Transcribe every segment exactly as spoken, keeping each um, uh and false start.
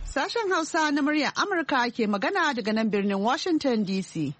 Sashen Hausa na muryar Amurka ke magana daga nan birnin Washington D C.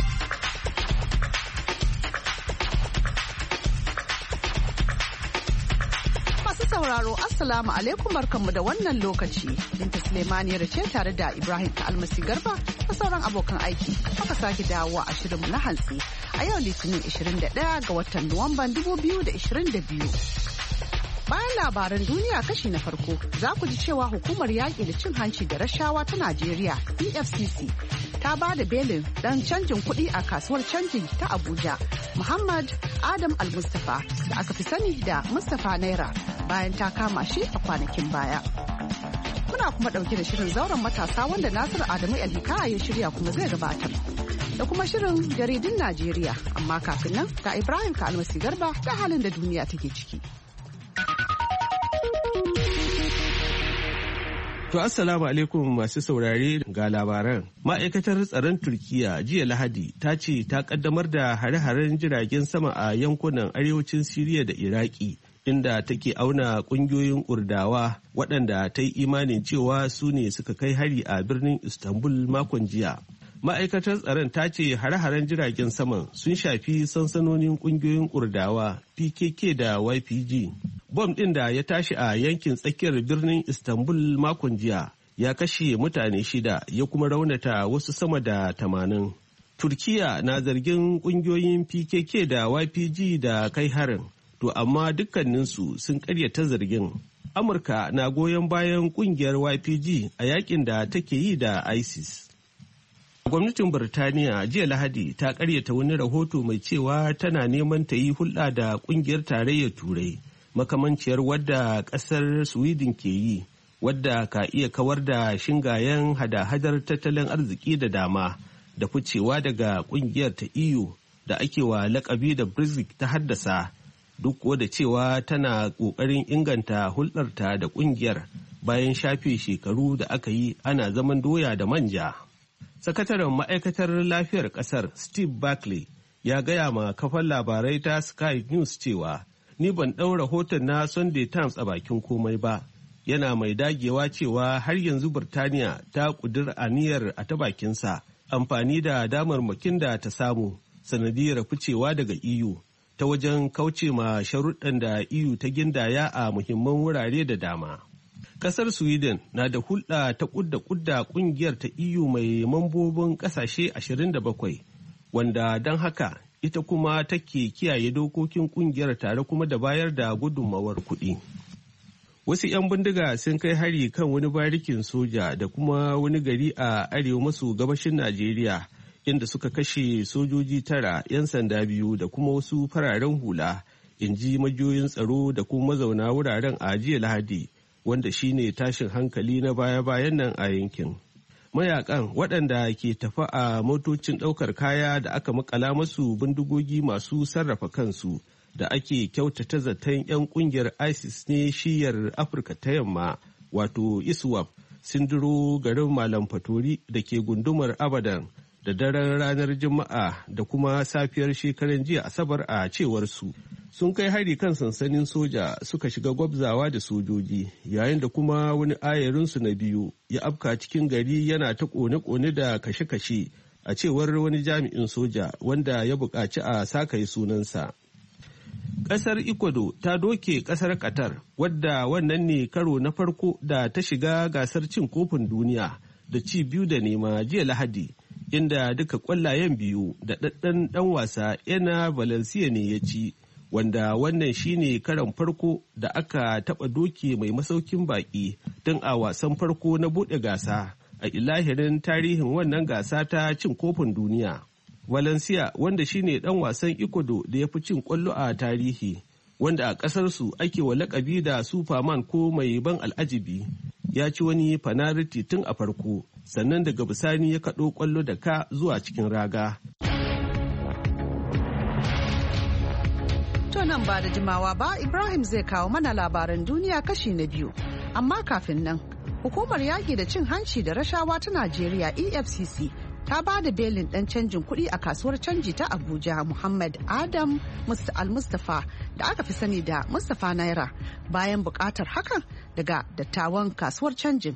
Masu sauraro, Assalamu alaikum barkanmu da wannan lokaci. Binta Suleimaniyar ce tare da Ibrahim Almasi Garba da sauran abokan aiki. Aka sake dawowa a shirinmu na hantsi a yau Litinin ishirin da ɗaya ga watan Nuwamban dubu biyu da ishirin da biyu. Bayan labaran duniya kashi na farko, za ku ji cewa hukumar yaƙi da cin hanci da rashawa ta Najeriya E F C C ta ba da belin ɗan canjin kuɗi a kasuwar canji ta Abuja, Muhammad Adam Al-Mustapha da aka fi sani da Mustapha Naira bayan ta kama shi a kwanakin baya. Muna kuma ɗauke da shirin zauren matasa wanda Nasiru Adamu El-Hikaya ya shirya kuma zai gabatar. Da kuma shirin jaridun Najeriya, amma kafin nan ga Ibrahim Almasi Garba da halin da duniya take ciki. To assalamu alaikum masu saurare ga labaran. Ma'aikatar tsaron Turkiyya jiya Lahadi ta ce ta kaddamar da hare-haren jiragen sama a yankunan arewacin Siriya da Iraki inda take auna kungiyoyin Kurdawa waɗanda ta yi imanin cewa su ne suka kai hari a birnin Istanbul makon jiya. Ma'aikatar tsaron ta ce hare-haren jiragen saman sun shafi sansanonin kungiyoyin Kurdawa P K K da Y P G. Bom ɗin da ya tashi a yankin tsakiyar birnin Istanbul makon jiya ya kashe mutane shida ya kuma raunata wasu sama da tamanin. Turkiya na zargin ƙungiyoyin P K K da Y P G da kai harin, to amma dukkaninsu sun ƙaryata zargin. Amurka na goyon bayan ƙungiyar Y P G a yakin da take yi da ISIS. Gwamnatin Birtaniya jiya Lahadi ta ƙaryata wani rahoto mai cewa tana neman ta yi hulɗa da ƙungiyar tarayyar Turai. Makamanciyar wadda ƙasar Sweden ke yi, wadda ka iya kawar da shingayen hada-hadar tattalin arziki da dama da ficewa daga ƙungiyar ta E U da ake wa lakabi da Brexit ta haddasa, duk da cewa tana ƙoƙarin inganta hulɗarta da ƙungiyar bayan shafe shekaru da aka yi ana zaman doya da manja. Sakataren ma'aikatar lafiyar ƙasar Steve Barclay ya gaya ma kafar labarai ta Sky News cewa ni ban ɗau rahoton na Sunday Times a bakin komai ba, yana mai dagewa cewa har yanzu Birtaniya ta ƙudiri aniyar a ta bakinsa amfani da damarmakin da ta samu sanadiyar ficewa daga E U ta wajen kauce ma sharuɗan da E U ta gindaya a muhimman wurare da dama. Ƙasar Sweden na da hulɗa ta ƙudda ƙudda ƙungiyar ta E U mai mambobin ƙasashe ashirin da bakwai, wanda don haka ita kuma take kiyaye dokokin kungiyar tare kuma da bayar da gudunmawar kuɗi. Wasu 'yan bindiga sun kai hari kan wani barikin soja da kuma wani gari a arewa maso gabashin Najeriya inda suka kashe sojoji tara, 'yan sanda biyu da kuma wasu fararen hula, in ji majiyoyin tsaro da kuma mazauna wuraren a jiya Lahadi, wanda shine tashin hankali na baya-bayan nan a yankin. Mayakan waɗanda ke tafa a motocin ɗaukar kaya da aka makala masu bindigogi masu sarrafa kansu da ake kyautata zaton 'yan ƙungiyar ISIS ne shiyar Afirka ta yamma wato ISWAP sun duro garin Malam Fatori da ke gundumar Abadan da daren ranar Juma'a da kuma safiyar shekaran jiya Asabar a cewar su. Sun kai hari kan sansanin soja suka shiga gwabzawa da sojoji yayin da kuma wani ayarinsu na biyu ya afka cikin gari yana ta kone-kone da kashe-kashe a cewar wani jami'in soja wanda ya buƙaci a sakaye sunansa. Ƙasar Ecuador ta doke ƙasar Qatar wadda wannan ne karo na farko da ta shiga gasar cin kofin duniya da ci biyu da nema jiya Lahadi, inda duka ƙwallayen biyu da ɗaɗɗan ɗan wasa Ena Valencia ne ya ci. Wanda wannan shine karan farko da aka taɓa doki mai masaukin baƙi tun a wasan farko na buɗe gasa a ilahirin tarihin wannan gasa ta cin kofin duniya. Valencia wanda shine ɗan wasan Ecuador da ya fi cin ƙwallo a tarihi, wanda a ƙasarsu ake wa laƙabi da Superman ko mai ban al'ajibi, ya ci wani fanariti tun a farko, sannan daga bisani ya kaɗo ƙwallo da ka zuwa cikin raga. Nan ba da jimawa ba Ibrahim zai kawo mana labaran duniya kashi na biyu. Amma kafin nan, hukumar yaƙi da cin hanci da rashawa ta Najeriya E F C C ta ba da belin ɗan canjin kuɗi a kasuwar canji ta Abuja Muhammad Adam Al-Mustapha da aka fi sani da Mustapha Naira bayan buƙatar hakan daga dattawan kasuwar canjin.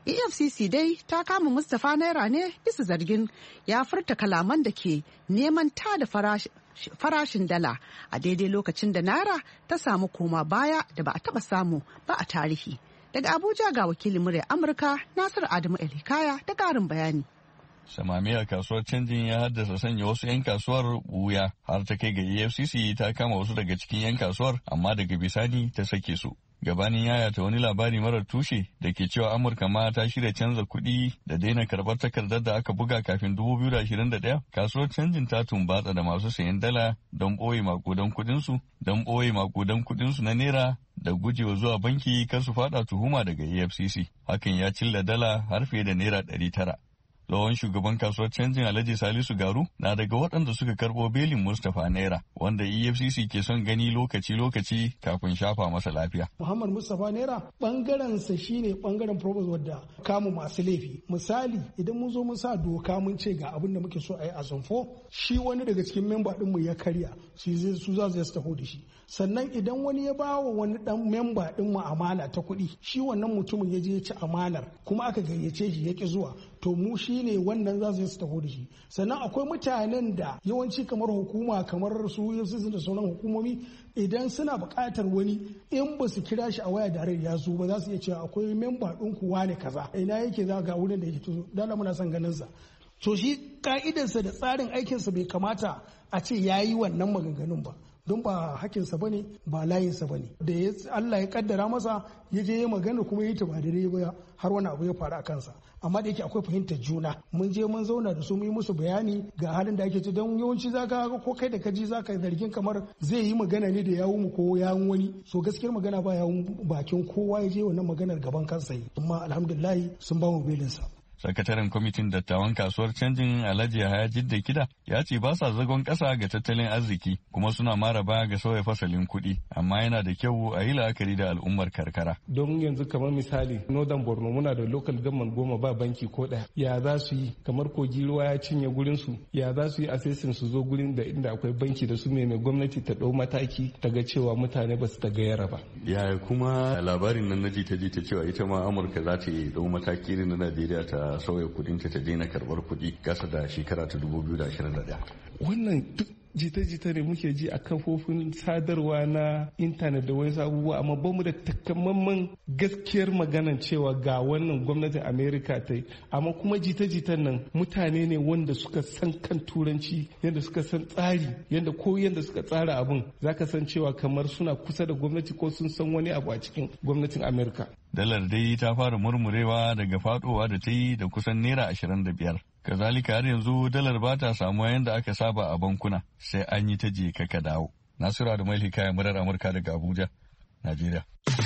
E F C C dai ta kama Mustapha Naira ne bisa zargin ya furta kalaman da ke neman tada farashin dala a daidai lokacin da Naira ta samu koma baya da ba a taba samu ba a tarihi. Daga Abuja ga wakilin murya Amurka Nasiru Adamu Elikaya da ƙarin bayani. Samamiyar kasuwar canjin ya haddasa sanya wasu 'yan kasuwar wuya har ta kai ga E F C C ta kama wasu daga cikin 'yan kasuwar amma daga bisani ta sake su. Gabanin yayata wani labari marar tushe da ke cewa Amurka ma ta shirya canza kuɗi da daina karɓar takardar da aka buga kafin dubu biyu da ashirin da ɗaya, kasuwar canjin ta tumbatsa da masu sayan dala don ɓoye makudan kuɗinsu, don ɓoye makudan kuɗinsu na naira da gujewa zuwa banki kar su faɗa tuhuma daga E F C C. Hakan ya cilla dala har fiye da naira ɗari tara. Tsohon shugaban kasuwar canjin Alhaji Salisu Garu na daga waɗanda suka karɓo belin Mustapha Naira wanda E F C C ke son gani lokaci-lokaci kafin shafa masa lafiya. Muhammad Mustapha Naira ɓangarensa shine ɓangaren probos wadda kamu masu laifi. Misali idan mun zo mun sa doka mun ce ga abin da muke so a yi a zonfo, shi wani daga cikin memba ɗinmu ya karya su za su taho da shi. Sannan idan wani ya ba wa wani ɗan memba ɗinmu amana ta kuɗi, shi wannan mutumin ya je ya ci amanar kuma aka gayyace shi ya ƙi zuwa, to mu shi ne wannan za su yi su taho da shi. Sannan akwai mutanen da yawanci kamar hukuma kamar su yafsisin da sauran hukumomi idan suna buƙatar wani in ba su kira shi a waya da ya zo ba za su iya cewa akwai memba ɗin kuwa ne kaza ina yake za ga wurin da yake to dala muna son ganin sa. To shi ka'idarsa da tsarin aikinsa bai kamata a ce ya yi wannan maganganun ba. Don ba hakinsa bane ba layinsa bane da Allah ya kaddara masa ya je ya magana kuma ya yi ta ba daidai ba har wani abu ya faru a kansa. Amma da yake akwai fahimtar juna mun je mun zauna da su mun yi musu bayani ga halin da ake ci don yawanci zaka ga ko kai da kaji zaka zargin kamar zai yi magana ne da yawun mu ko yawun wani, so gaskiyar magana ba yawun bakin kowa ya je wannan maganar gaban kansa yi, amma alhamdulillah sun ba mu belinsa. Sakataren kwamitin dattawan kasuwar canjin Alhaji Yahaya Jidda Kida ya ce ba sa zagon ƙasa ga tattalin arziki kuma suna mara baya ga sauya fasalin kuɗi, amma yana da kyau a yi la'akari da al'ummar karkara. Don yanzu kamar misali Northern Borno muna da local government goma ba banki ko ɗaya. Ya za su yi kamar kogi ruwa ya cinye gurin su, ya za su yi assessing su zo gurin da inda akwai banki da su mai gwamnati ta ɗau mataki ta ga cewa mutane ba su ta gayyara ba. Yaya kuma labarin nan na jita-jita cewa ita ma Amurka za ta yi ɗau mataki irin na Najeriya ta sauya kudin ta daina karbar kudi gasa da shekara ta dubu biyu da ashirin da ɗaya. Wannan duk jita-jita ne muke ji a kafofin sadarwa na intanet da wasu abubuwa, amma ba mu da takamaiman gaskiyar maganan cewa ga wannan gwamnatin Amerika ta yi. Amma kuma jita-jitan nan mutane ne wanda suka san kan turanci, yadda suka san tsari, yadda ko yadda suka tsara abin zaka san cewa kamar suna kusa da gwamnati ko sun san wani abu a cikin gwamnatin Amerika. Dalar dai ta fara murmurewa daga fadowa da ta yi da kusan naira ashirin da biyar. Kazalika har yanzu dalar ba ta samuwa yadda aka saba a bankuna sai an yi ta je ka dawo. Nasiru Adamu Elikaya, murar Amurka daga Abuja, Najeriya.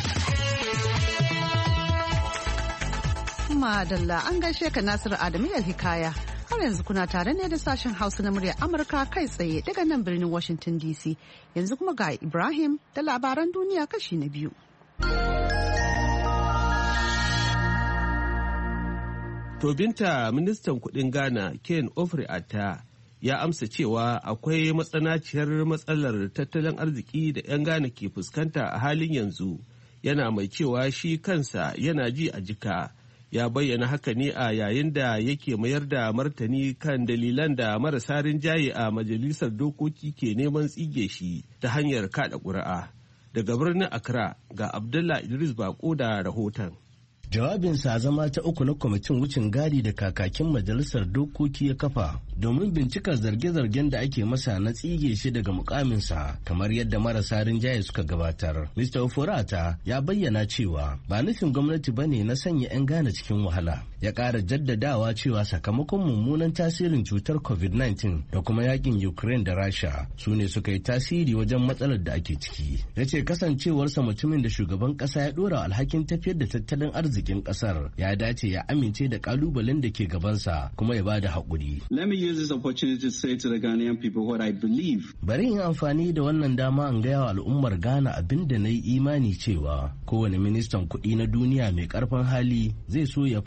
Madalla an gaishe ka Nasiru Adamu Elikaya. Har yanzu kuna tare ne da sashen Hausa na muryar Amurka kai tsaye daga nan birnin Washington D C. Yanzu kuma ga Ibrahim da labaran duniya kashi na biyu. To binta ministan kudin Ghana Ken Ofri-Atta ya amsa cewa akwai matsanaciyar matsalar tattalin arziki da 'yan Ghana ke fuskanta a halin yanzu, yana mai cewa shi kansa yana ji a jika. Ya bayyana haka ne a yayin da yake mayar da martani kan dalilan da marasa rinjaye a majalisar dokoki ke neman tsige shi ta hanyar kada ƙuri'a. Daga birnin Accra ga Abdullah Idris Bako da rahoton. Jawabinsa zama ta uku na kwamitin wucin gadi da kakakin majalisar dokoki ya kafa domin bincikar zarge-zargen da ake masa na tsige shi daga mukaminsa kamar yadda marasa rinjaye suka gabatar. mister Ofori-Atta ya bayyana cewa ba nufin gwamnati bane na sanya 'yan Ghana cikin wahala. Ya ƙara jaddadawa cewa sakamakon mummunan tasirin cutar covid nineteen da kuma yakin Ukraine da Rasha su ne suka yi tasiri wajen matsalar da ake ciki. Ya ce kasancewarsa mutumin da shugaban ƙasa ya ɗora alhakin tafiyar da tattalin arziki arzikin kasar ya dace ya amince da kalubalen da ke gabansa kuma ya bada haƙuri. Let me use this opportunity to say to the Ghanaian people what I believe. Bari in amfani da wannan dama in gaya wa al'ummar Ghana abin da na yi imani cewa kowane ministan kuɗi na duniya mai ƙarfin hali zai so ya faɗa wa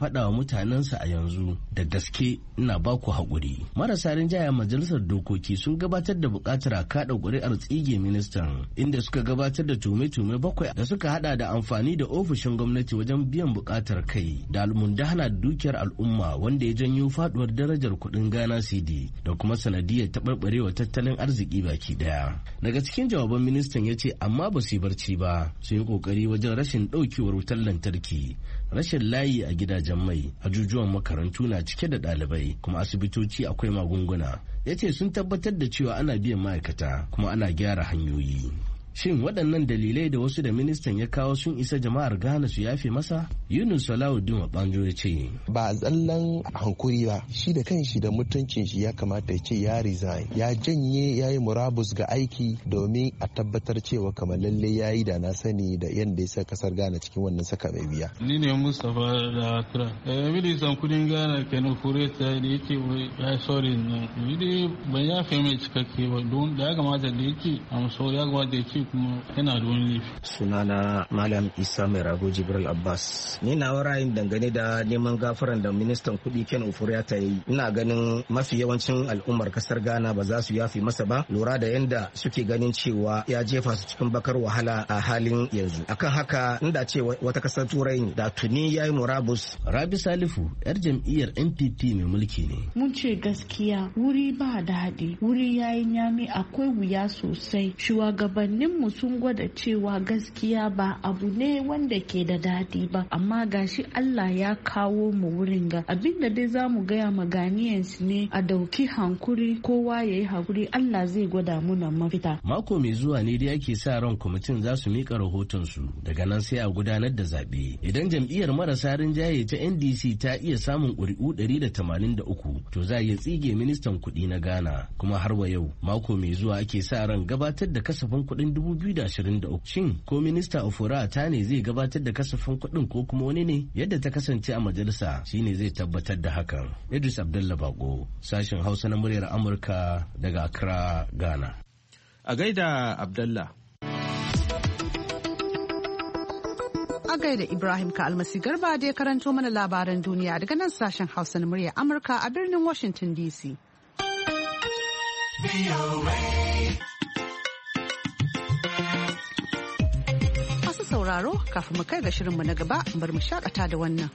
mutanensa a yanzu da gaske ina ba ku haƙuri. Marasa rinjaya majalisar dokoki sun gabatar da buƙatar a kaɗa ƙuri'ar tsige ministan inda suka gabatar da tume-tume bakwai da suka hada da amfani da ofishin gwamnati wajen biyan buƙatar kai da almundahana dukiyar al'umma wanda ya janyo faduwar darajar kuɗin Ghana C D da kuma sanadiyar taɓarɓarewa tattalin arziki baki ɗaya. Daga cikin jawaban ministan ya ce amma ba su yi barci ba, sun yi ƙoƙari wajen rashin ɗaukewar wutar lantarki, rashin layi a gidajen mai, ajujuwan makarantu na cike da ɗalibai, kuma asibitoci akwai magunguna. Ya ce sun tabbatar da cewa ana biyan ma'aikata kuma ana gyara hanyoyi. Shin waɗannan dalilai da wasu da ministan ya kawo sun isa jama'ar Ghana su yafe masa? Yunus Salahuddin Wabanjo ya ce. Ba tsallan hankuri ba, shi da kanshi da mutuncin shi ya kamata ya ce ya resign, ya janye ya yi murabus ga aiki domin a tabbatar cewa kamar lalle ya yi da na sani da yadda ya sa kasar Ghana cikin wannan saka mai biya. Ni ne Mustapha da Accra. Eh, ministan kudin Ghana kenan kureta da yake ya sorry na. Ni dai ban yafe mai cikakke ba don da ya kamata da yake am so ya kamata ya ce kuma yana da wani laifi. Sunana Malam Isa Mai Rago Jibril Abbas. Ni na ra'ayin dangane da neman gafaran da ministan kuɗi Ken Ofori ta yi. Ina ganin mafi yawancin al'ummar kasar Ghana ba za su yafi masa ba, lura da yanda suke ganin cewa ya jefa su cikin bakar wahala a halin yanzu. Akan haka inda ce wata kasar Turai ne da tuni ya yi murabus. Rabi Salifu yar jam'iyyar N P P mai mulki ne. Mun ce gaskiya wuri ba daɗi, wuri yayi nyami, akwai wuya sosai. Shugabannin mu sun gwada cewa gaskiya ba abu ne wanda ke da daɗi ba, amma gashi Allah ya kawo mu wurin ga abinda dai za mu gaya ma Ghanaians ne a dauki hankuri, kowa ya yi hakuri, Allah zai gwada muna mafita. Mako mai zuwa ne dai ake sa ran kwamitin za su mika rahoton su, daga nan sai a gudanar da zaɓe. Idan jam'iyyar marasa rinjaye ta N D C ta iya samun ƙuri'u ɗari da tamanin da uku to za a iya tsige ministan kuɗi na Ghana, kuma har wa yau mako mai zuwa ake sa ran gabatar da kasafin kuɗin dubu biyu da ashirin da uku. Shin ko minista Ofori ta ne zai gabatar da kasafin kuɗin ko kuma wani ne? Yadda ta kasance a majalisa shine zai tabbatar da hakan. Idris Abdullah Bako, sashen Hausa na muryar Amurka daga Accra, Ghana. A gaida Abdullah. A gaida Ibrahim ka almasi garba da ya karanto mana labaran duniya daga nan sashen Hausa na muryar Amurka a birnin Washington D C. Masu sauraro kafin mu kai ga shirinmu na gaba bar mu shakata da wannan.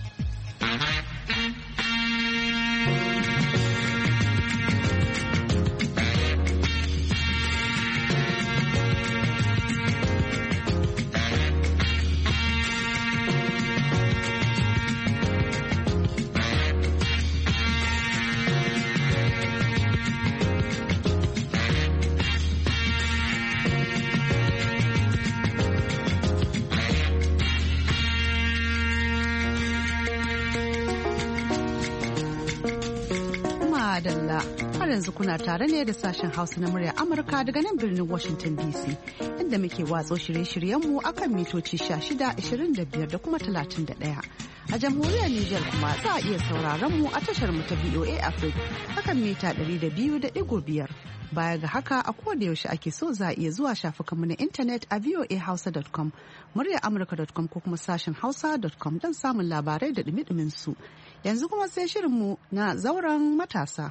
Har yanzu kuna tare ne da sashen Hausa na murya Amurka daga nan birnin Washington D C, inda muke watso shirye-shiryenmu akan mitoci sha shida, ashirin da biyar da kuma talatin da ɗaya. A jamhuriyar Nijar kuma za a iya sauraron mu a tashar mu ta V O A Africa akan mita ɗari da biyu da ɗigo biyar. Baya ga haka a koda yaushe ake so za a iya zuwa shafukanmu na intanet a voa hausa dot com, muryar amurka dot com ko kuma sashen hausa dot com don samun labarai da dumi-dumin su. Yanzu kuma sai shirinmu na zauren matasa.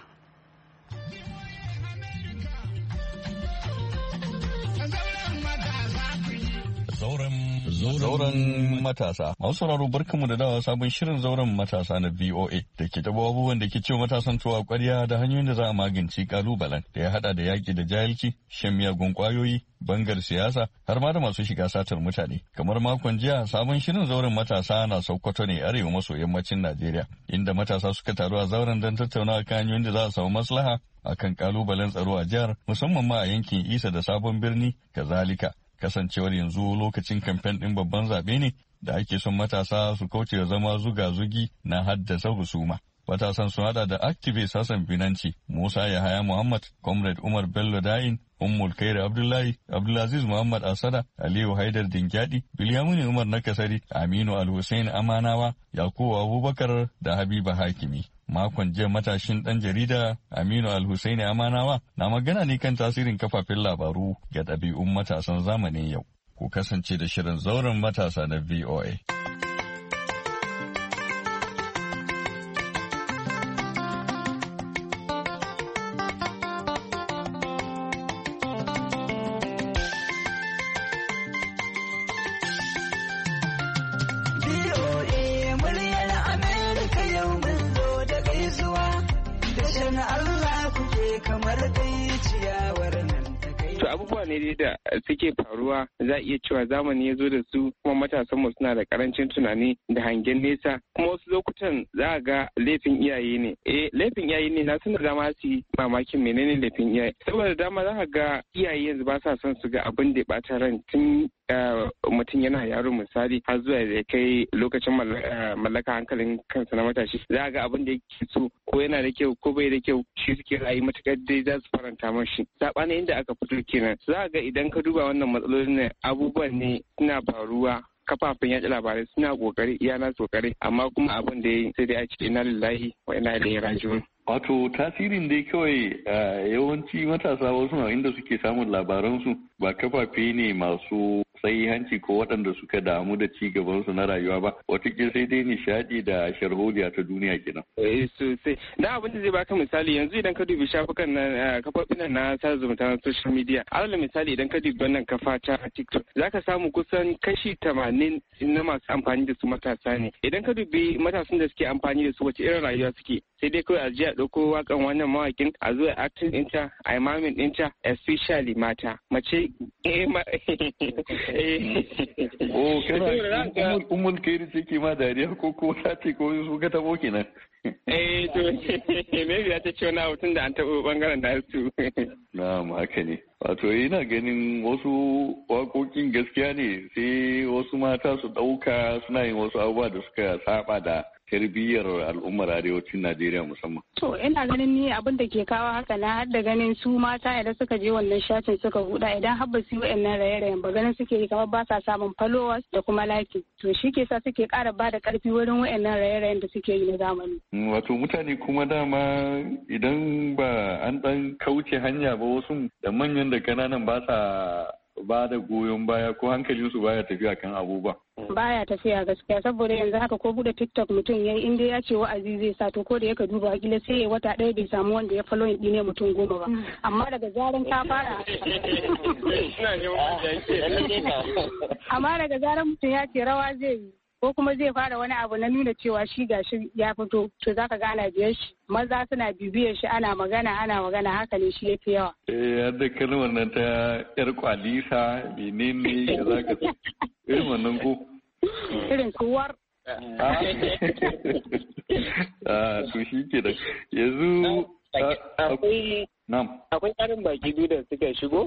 Zauren matasa. Masu sauraro barkanmu da dawa sabon shirin zauren matasa na V O A da ke taba abubuwan da ke cewa matasan tuwa kwarya da hanyoyin da za a magance kalubalen da ya hada da yaki da jahilci, shan miyagun kwayoyi, bangar siyasa har ma da masu shiga satar mutane. Kamar makon jiya sabon shirin zauren matasa na Sokoto ne arewa maso yammacin Najeriya, inda matasa suka taru a zauren don tattaunawa kan hanyoyin da za a samu maslaha akan kalubalen tsaro a jihar, musamman ma a yankin Isa da Sabon Birni, kazalika kasancewar yanzu lokacin kamfen ɗin babban zaɓe ne da ake son matasa su kauce da zama zuga-zugi na haddasa husuma. Matasan sun hada da activist Hassan Binanci, Musa Yahaya Muhammad, Comrade Umar Bello Dain, Ummul Kairi Abdullahi, Abdulaziz Muhammad Asada, Aliyu Haidar Dingyadi, Bilyamuni Umar Nakasari, Aminu Al-Hussein Amanawa, Yakubu Abubakar da Habiba Hakimi. Makon jiya matashin ɗan jarida Aminu Al-Hussein Amanawa na magana ne kan tasirin kafafen labaru ga ɗabi'un matasan zamanin yau. Ku kasance da shirin zauren matasa na V O A. kamar dai ciyawar nan ta kai. To abubuwa ne da suke faruwa za a iya cewa zamani ya zo da su kuma matasan mu suna da karancin tunani da hangen nesa kuma wasu lokutan za a ga laifin iyaye ne. Eh laifin iyaye ne na suna dama su yi mamakin menene laifin iyaye. Saboda dama za ka ga iyaye yanzu ba sa son su ga abin da ya ɓata ran tun mutum yana yaro misali har zuwa da kai lokacin mallaka hankalin kansa na matashi za a ga abin da yake so ko yana da kyau ko bai da kyau shi suke ra'ayi matukar dai za su faranta mashi saɓanin inda aka fito kenan za a ga idan ka duba wannan matsalolin ne abubuwan ne suna faruwa kafafen yaɗa labarai suna kokari iya na kokari amma kuma abin da ya sai dai a ce ina lillahi wa ina ilaihi raji'un. Wato tasirin dai kawai yawanci matasa wasu na inda suke samun labaransu ba kafafe ne masu hanci ko waɗanda suka damu da ci gabansu na rayuwa ba watakila sai dai nishadi da sharholiya ta duniya kenan. Eh sosai na abin da zai baka misali yanzu idan ka dubi shafukan na kafofin na sada zumunta na social media alal misali idan ka dubi wannan kafa ta TikTok zaka samu kusan kashi tamanin na masu amfani da su matasa ne idan ka dubi matasan da suke amfani da su wace irin rayuwa suke sai dai kawai a ji a ɗauko wakan wannan mawakin a zo a acting ɗinta a imamin ɗinta especially mata mace oh kana umul kairi ce ke ma dariya ko ko ta ce ko su ka tabo kenan eh to maybe ya ta ce wani abu tun da an taɓo bangaren da su na'am haka ne wato ina ganin wasu waƙoƙin gaskiya ne sai wasu mata su ɗauka suna yin wasu abubuwa da suka saba da tarbiyyar al'ummar arewacin Najeriya musamman. To ina ganin ni abin da ke kawo haka na har da ganin su mata idan suka je wannan shafin suka buɗa idan har ba su yi wa'annan raye-rayen ba ganin suke yi kamar ba sa samun followers da kuma like. To shi ke sa suke ƙara ba da ƙarfi wurin wa'annan raye-rayen da suke yi na zamani. Wato mutane kuma dama idan ba an ɗan kauce hanya ba wasu da manyan da ƙananan ba sa ba da goyon baya ko hankalinsu baya tafiya kan abubuwa. Baya tafiya gaskiya saboda yanzu haka ko bude TikTok mutum yayi inda ya ce wa'azi zai sa to ko da yaka duba kila sai ya wata ɗaya bai samu wanda ya following ɗine mutum goma ba amma daga zaran ka fara amma daga zaran mutum ya ce rawa zai yi ko kuma zai fara wani abu na nuna cewa shi gashi ya fito to zaka ga ana biyar shi maza suna bibiyar shi ana magana ana magana haka ne shi yafi yawa eh yadda kalmar nan ta yar kwalisa menene ya zaka irin wannan ko irin kuwar ah to shi ke da yanzu akwai akwai karin baki biyu da suka shigo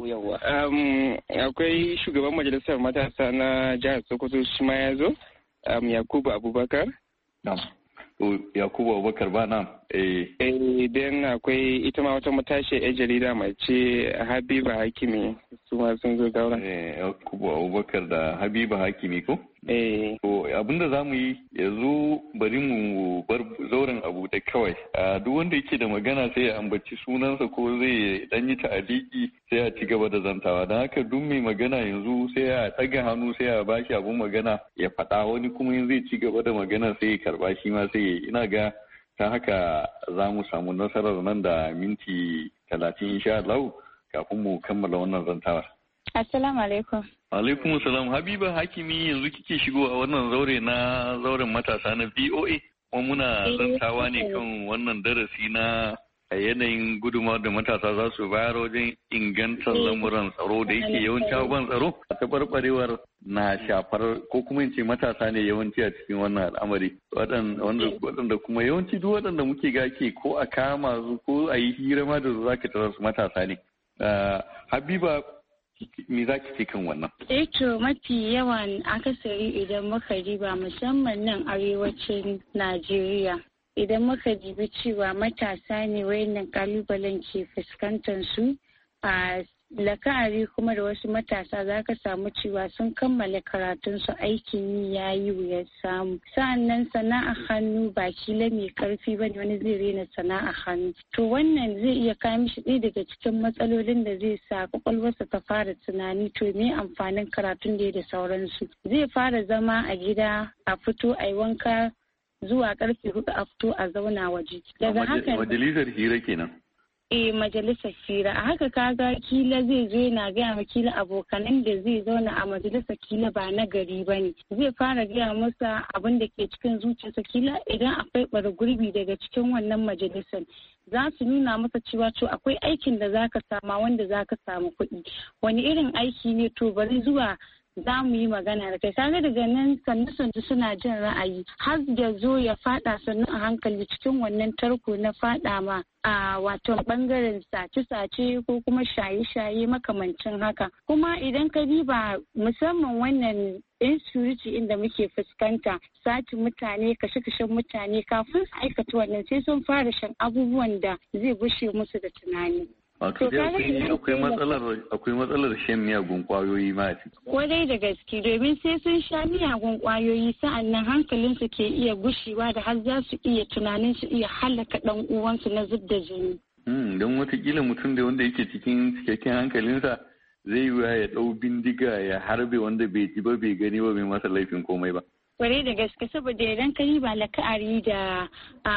akwai shugaban majalisar matasa na jihar Sokoto shi ma ya zo Um, Yakubu Abubakar. Nam. Um, Yakubu Abubakar ba nam. Eh. Eh, then akwai ita ma wata matashi ya jarida mai ce Habiba Hakimi su ma sun zo daura. Eh, Yakubu Abubakar da Habiba Hakimi ko? Eh. To abinda za mu yi yanzu bari mu bar zauren abu da kawai. Duk wanda yake da magana sai ya ambaci sunansa ko zai dan yi ta'aliki sai ya ci gaba da zantawa. Don haka duk mai magana yanzu sai ya ɗaga hannu sai ya bashi abun magana ya faɗa wani kuma yin zai ci gaba da magana sai ya karɓa shi ma sai ya ina ga ta haka za mu samu nasarar nan da minti talatin insha Allah kafin mu kammala wannan zantawar. Assalamu alaikum. Alaikum salam. Habiba Hakimi yanzu kike shigo a wannan zaure na zauren matasa na V O A kuma muna zantawa ne kan wannan darasi na a yanayin gudunmawar da matasa za su bayar wajen ingantar lamuran tsaro da yake yawanci abubuwan tsaro a taɓarɓarewar na shafar ko kuma in ce matasa ne yawanci a cikin wannan al'amari waɗanda kuma yawanci duk waɗanda muke gake ko a kama su ko a yi hira ma da su za ka tarar su matasa ne. Habiba me za ki ce kan wannan? Eh to mafi yawan akasari idan muka riba musamman nan arewacin Najeriya. Idan muka jibi cewa matasa ne wayannan kalubalen ke fuskantar su a la'akari kuma da wasu matasa za ka samu cewa sun kammala karatunsu aikin yi ya yi wuyar samu sa'annan sana'a hannu ba kila mai karfi ba ne wani zai rena sana'a hannu to wannan zai iya kawo mishi ɗaya daga cikin matsalolin da zai sa kwakwalwarsa ta fara tunani to me amfanin karatun da ya da sauransu zai fara zama a gida a fito a yi wanka zuwa karfe hudu a fito a zauna waje daga haka majalisar hira kenan e majalisar hira. A haka kaga kila zai zo yana gaya ma kila abokanan da zai zauna a majalisar kila ba na gari ba ne. Zai fara gaya masa abin da ke cikin zuciyarsa kila idan akwai ɓara gurbi daga cikin wannan majalisar. Za su nuna masa cewa to akwai aikin da zaka sama wanda zaka samu kuɗi. Wani irin aiki ne to bari zuwa za mu yi magana da kai. Kaga daga nan sannu sannu suna jin ra'ayi har ya zo ya fada sannu a hankali cikin wannan tarko na fada ma a wato bangaren sace-sace ko kuma shaye-shaye makamancin haka. Kuma idan ka diba musamman wannan insecurity inda muke fuskanta, satin mutane, kashe-kashen mutane, kafin su aikata wannan sai sun fara shan abubuwan da zai bushe musu da tunani. Wato dai akwai matsalar akwai matsalar shan miyagun kwayoyi ma. Kwarai da gaske, domin sai sun sha miyagun kwayoyi sa'annan hankalin su ke iya gushewa da har za su iya tunanin su iya halaka dan uwansu na zub da jini. Hmm, don watakila mutum da wanda yake cikin cikakken hankalinsa zai yi ya dau bindiga ya harbe wanda bai ji ba bai gani ba bai masa laifin komai ba. Kwarai da gaske, saboda idan ka yi ba la'akari da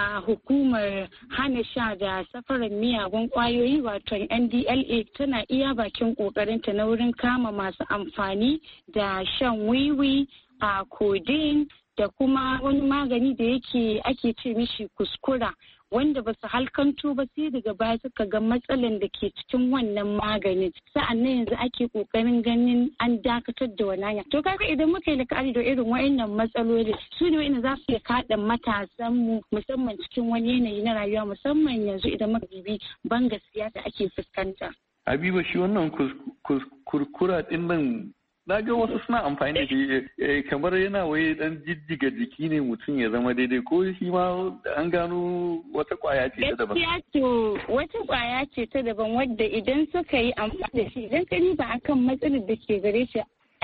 hukumar hana sha da safarar miyagun kwayoyi wato N D L A tana iya bakin kokarinta na wurin kama masu amfani da shan wiwi a codeine da kuma wani magani da yake ake ce mishi kuskura, wanda ba su halkanto ba sai daga baya suka ga matsalan da ke cikin wannan maganin, sa'annan yanzu ake kokarin ganin an dakatar da wannan. To kaga idan muka yi la'akari da irin wa'annan matsaloli, su ne wa'anda za su iya kaɗa matasan mu musamman cikin wani yanayi na rayuwa, musamman yanzu idan muka bibi banga siyasa ake fuskanta. Habiba, shi wannan kurkura din nan na ga wasu suna amfani da shi kamar yana waye dan jijjiga jiki ne mutum ya zama daidai, ko shi ma an gano wata kwaya ce ta daban. Gaskiya to wata kwaya ce ta daban wadda idan suka yi amfani da shi, idan ka ba akan matsalar da ke gare shi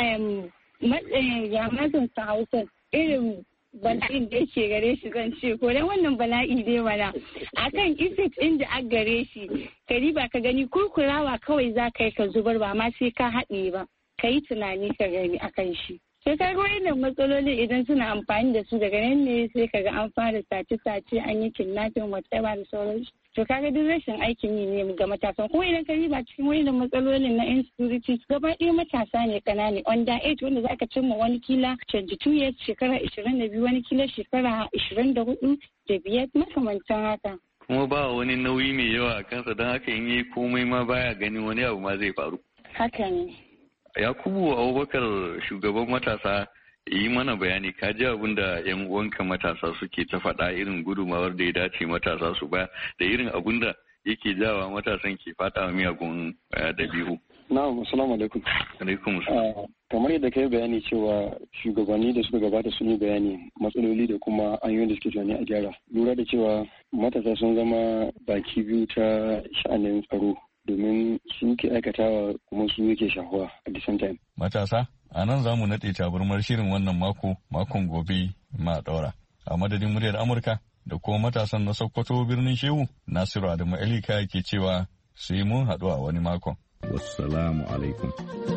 ya mazan sa Hausa irin bala'in da yake gare shi zan ce ko dan wannan bala'i dai wala akan effect din da aka gare shi ka ba ka gani kurkurawa kawai za ka yi ka zubar ba ma sai ka haɗe ba. Ka yi tunani ka gani a kan shi. Sai ka ga wannan matsaloli idan suna amfani da su daga nan ne sai ka ga an fara sace-sace, an yi kidnapping whatever da sauransu. To kaga duk rashin aikin yi ne ga matasan. Kuma idan ka yi ba cikin wannan matsalolin na insecurity gaba ɗaya matasa ne kanane under age wanda za ka cimma wani kila twenty-two years shekara ishirin da biyu, wani kila shekara ishirin da hudu da biyar makamantan haka. Kuma ba wani nauyi mai yawa a kansa don haka in yi komai ma baya ganin wani abu ma zai faru. Haka ne. Yakubu Abubakar, shugaban matasa, yi mana bayani, ka ji abin da yan uwanka matasa suke ta faɗa, irin gudumawar da ya dace matasa su ba da irin abin da yake jawa matasan ke fata miyagun dabi'u. Na'am, assalamu alaikum. Alaikum assalam. Kamar yadda ka yi bayani cewa shugabanni da suka gabata sun yi bayani matsaloli da kuma hanyoyin da suke tunani a gyara. Lura da cewa matasa sun zama baki biyu ta sha'anin tsaro, domin su ke aikatawa kuma su yake shahuwa at the same time. Matasa, a nan za mu naɗe tabarmar shirin wannan mako, makon gobe ma ɗaura. A madadin muryar Amurka da kuma matasan na Sokoto birnin Shehu, Nasiru Adamu Elika ke cewa sai mun haɗu a wani makon. Wassalamu alaikum.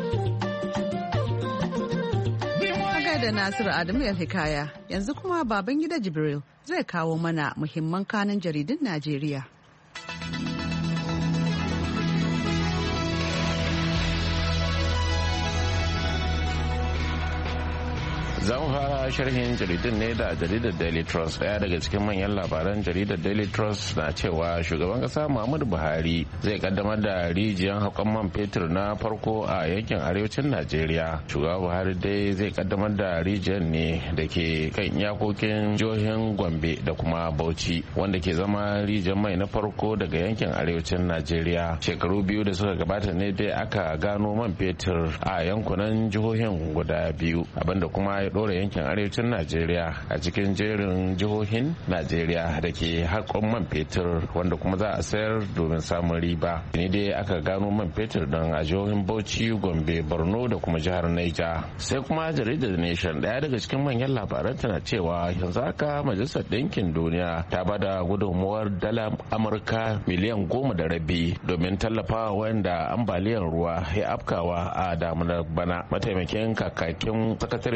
da Nasiru Adamu Elhikaya, yanzu kuma Babangida Jibril zai kawo mana muhimman kanin jaridun Najeriya. Za mu fara sharhin jaridun ne da jaridar Daily Trust. Daya daga cikin manyan labaran jaridar Daily Trust na cewa shugaban kasa Muhammadu Buhari zai kaddamar da rijiyar haƙon man fetur na farko a yankin arewacin Najeriya. Shugaban Buhari dai zai kaddamar da rijiyar ne da ke kan iyakokin jihohin Gombe da kuma Bauchi, wanda ke zama rijiyar mai na farko daga yankin arewacin Najeriya. Shekaru biyu da suka gabata ne dai aka gano man fetur a yankunan jihohin guda biyu, abinda kuma ya dora yankin arewacin Najeriya a cikin jerin jihohin Najeriya da ke haƙon man fetur, wanda kuma za a sayar domin samun riba. Ne dai aka gano man fetur don a jihohin Bauchi, Gombe, Borno da kuma jihar Niger. Sai kuma jaridar Nation, daya daga cikin manyan labaran tana cewa yanzu haka Majalisar Ɗinkin Duniya ta bada gudunmuwar dala Amurka miliyan goma da rabi domin tallafawa wanda ambaliyar ruwa ya afkawa a damunar bana. Mataimakin kakakin sakatare janar na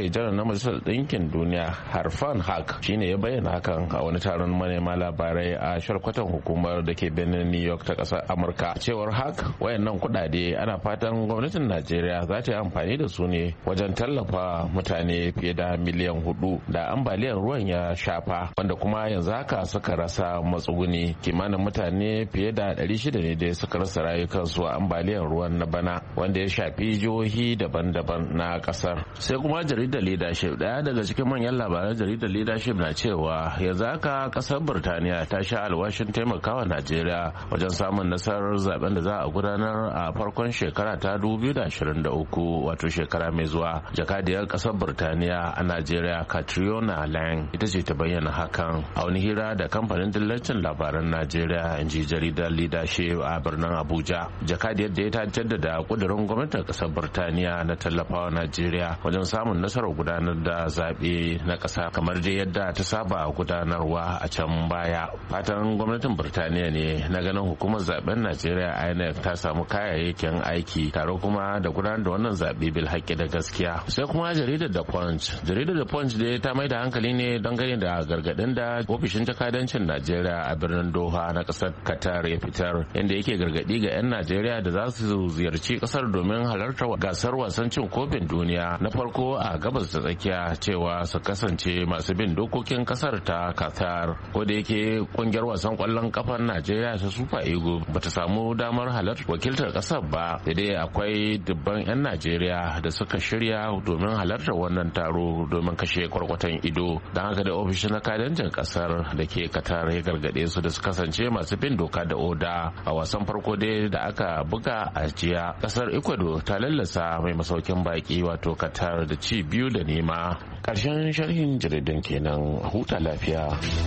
na Majalisar Ɗinkin Duniya Harfan Haq shine ya bayyana hakan a wani taron manema labarai a sharkwatan hukumar da ke birnin New York ta ƙasar Amurka. Cewar Haq wayannan kuɗaɗe ana fatan gwamnatin Najeriya za ta yi amfani da su ne wajen tallafa mutane fiye da miliyan hudu da ambaliyar ruwan ya shafa, wanda kuma yanzu haka suka rasa matsuguni. Kimanin mutane fiye da ɗari shida ne dai suka rasa rayukansu a ambaliyar ruwan na bana, wanda ya shafi jihohi daban-daban na kasar. Sai kuma jaridar Leadership, daya daga cikin manyan labaran jaridar Leadership na cewa yanzu haka kasar Birtaniya ta sha alwashin taimakawa Najeriya wajen samun nasarar zaben da za a gudanar a farkon shekara ta dubu biyu da ashirin da uku, wato shekara mai zuwa. Jakadiyar kasar Birtaniya a Najeriya Catriona Lang ita ce ta bayyana hakan a wani hira da kamfanin dillacin labaran Najeriya, in ji jaridar Leadership a birnin Abuja. Jakadiyar da ya ta jaddada kudurin gwamnatin kasar Birtaniya na tallafawa Najeriya wajen samun nasarar gudanar da zaɓe na ƙasa kamar dai yadda ta saba gudanarwa a can baya. Fatan gwamnatin Birtaniya ne na ganin hukumar zaben Najeriya I N E C ta samu kayayyakin aiki tare kuma da gudanar da wannan zaɓe bil haƙƙi da gaskiya. Sai kuma jaridar The Punch. Jaridar The Punch dai ta mai da hankali ne don gani da gargaɗin da ofishin jakadancin Najeriya a birnin Doha na ƙasar Qatar ya fitar, inda yake gargaɗi ga 'yan Najeriya da za su ziyarci ƙasar domin halartar gasar wasan cin kofin duniya na farko a gabas da tsakiya cewa su kasance masu bin dokokin ƙasar ta Qatar. Ko da yake ƙungiyar wasan ƙwallon ƙafar Najeriya ta Super Eagles bata samu damar halartar wakiltar ƙasar ba, da dai akwai dubban 'yan Najeriya da suka shirya domin halartar wannan taro domin kashe kwarkwatan ido. Don haka da ofishin jakadancin ƙasar da ke Qatar ya gargaɗe su da su kasance masu bin doka da oda. A wasan farko dai da aka buga a jiya, ƙasar Ecuador ta lallasa mai masaukin baki wato Qatar da ci biyu da nema. Ƙarshen sharhin jaridan kenan, huta lafiya.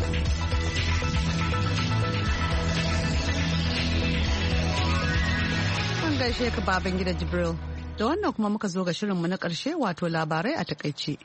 An gaishe ka baban gida Jibril. Da wannan kuma muka zo ga shirinmu na ƙarshe wato labarai a takaice.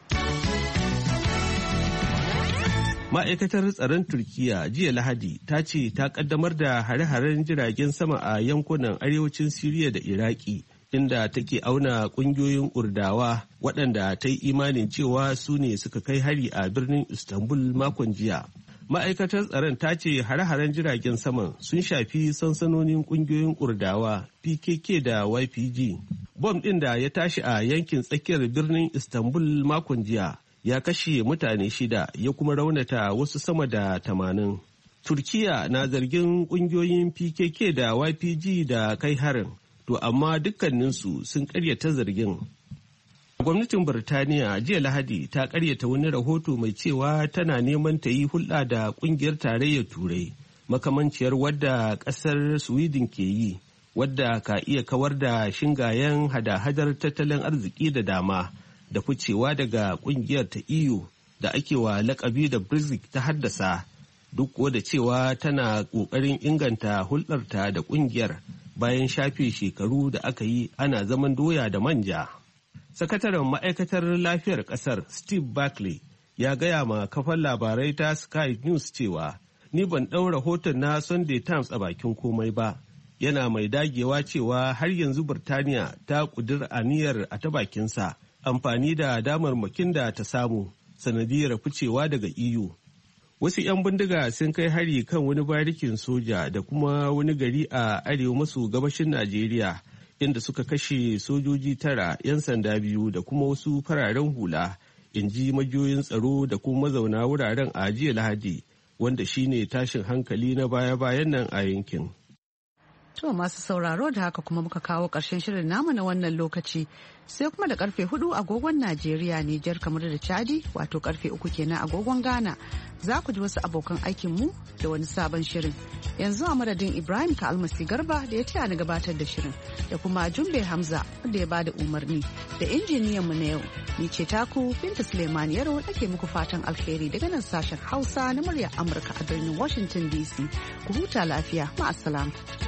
Ma'aikatar tsaron Turkiyya jiya Lahadi ta ce ta kaddamar da hare-haren jiragen sama a yankunan arewacin Siriya da Iraki, inda take auna kungiyoyin Kurdawa waɗanda ta yi imanin cewa su ne suka kai hari a birnin Istanbul makon jiya. Ma'aikatar tsaron ta ce hare-haren jiragen saman sun shafi sansanonin kungiyoyin Kurdawa P K K da Y P G. Bom ɗin da ya tashi a yankin tsakiyar birnin Istanbul makon jiya ya kashe mutane shida ya kuma raunata wasu sama da tamanin. Turkiya na zargin kungiyoyin P K K da Y P G da kai harin, to amma dukkaninsu sun karyata zargin. Gwamnatin Birtaniya jiya Lahadi ta karyata wani rahoto mai cewa tana neman ta yi hulɗa da kungiyar tarayyar Turai, makamanciyar wadda ƙasar Sweden ke yi, wadda ka iya kawar da shingayen hada-hadar tattalin arziki da dama da ficewa daga kungiyar ta E U da ake wa lakabi da Brexit ta haddasa, duk da cewa tana ƙoƙarin inganta hulɗarta da kungiyar bayan shafe shekaru da aka yi ana zaman doya da manja. Sakataren ma'aikatar lafiyar ƙasar Steve Barclay ya gaya ma kafar labarai ta Sky News cewa ni ban ɗau rahoton na Sunday Times a bakin komai ba. Yana mai dagewa cewa har yanzu Birtaniya ta ƙudiri aniyar a ta bakinsa amfani da damarmakin da ta samu sanadiyar ficewa daga E U. Wasu 'yan bindiga sun kai hari kan wani barikin soja da kuma wani gari a arewa maso gabashin Najeriya, inda suka kashe sojoji tara, 'yan sanda biyu da kuma wasu fararen hula, in ji majiyoyin tsaro da kuma mazauna wuraren a jiya Lahadi, wanda shine tashin hankali na baya-bayan nan a yankin. To masu sauraro da haka kuma muka kawo ƙarshen shirin namu na wannan lokaci, sai kuma da karfe hudu agogon Najeriya, Nijar, kamar da Chadi, wato karfe uku kenan agogon Ghana, za ku ji wasu abokan aikinmu da wani sabon shirin. Yanzu a madadin Ibrahim ka almasi Garba da ya taya ni gabatar da shirin, da kuma Jumbe Hamza wanda ya bada umarni, da injiniyan mu na yau, ni ce taku Binta Suleiman Yaro ake muku fatan alheri daga nan sashen Hausa na muryar Amurka a birnin Washington D C. Ku huta lafiya, ma'assalam.